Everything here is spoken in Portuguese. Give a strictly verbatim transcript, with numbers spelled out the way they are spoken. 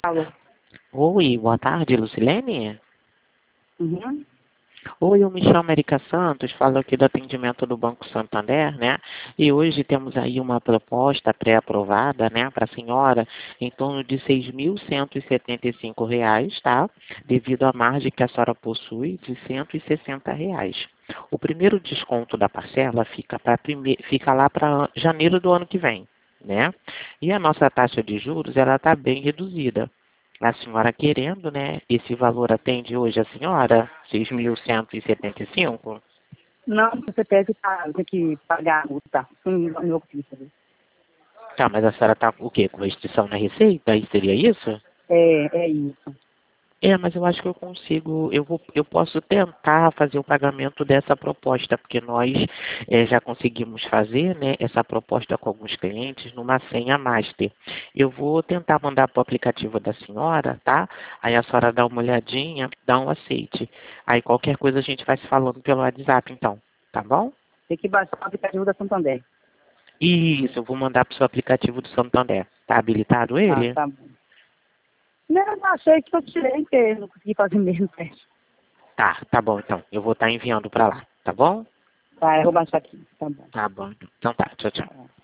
Alô. Oi, boa tarde, Lucilene. Uhum. Oi, eu me chamo Erika Santos, falo aqui do atendimento do Banco Santander, né? E hoje temos aí uma proposta pré-aprovada, né, para a senhora, em torno de seis mil cento e setenta e cinco reais, tá? Devido à margem que a senhora possui de cento e sessenta reais. O primeiro desconto da parcela fica, pra prime... fica lá para janeiro do ano que vem, né? E a nossa taxa de juros, ela está bem reduzida. A senhora querendo, né? Esse valor atende hoje a senhora? seis mil cento e setenta e cinco? Não, você deve tá, ter que pagar a multa. Hum, não eu fiz, sabe? Tá, mas a senhora tá o quê? Com restrição na receita? Aí seria isso? É, é isso. É, mas eu acho que eu consigo, eu vou, eu posso tentar fazer o pagamento dessa proposta, porque nós eh, já conseguimos fazer, né, essa proposta com alguns clientes numa senha master. Eu vou tentar mandar para o aplicativo da senhora, tá? Aí a senhora dá uma olhadinha, dá um aceite. Aí qualquer coisa a gente vai se falando pelo WhatsApp, então, tá bom? Tem que baixar o aplicativo da Santander. Isso, eu vou mandar para o seu aplicativo do Santander. Tá habilitado Ah, ele? tá bom. Não, eu achei que eu tirei, porque eu não consegui fazer mesmo teste. Tá, tá bom então. Eu vou estar enviando para lá, tá bom? Tá, eu vou baixar aqui. Tá bom. Tá bom. Então tá, tchau, tchau. Tá.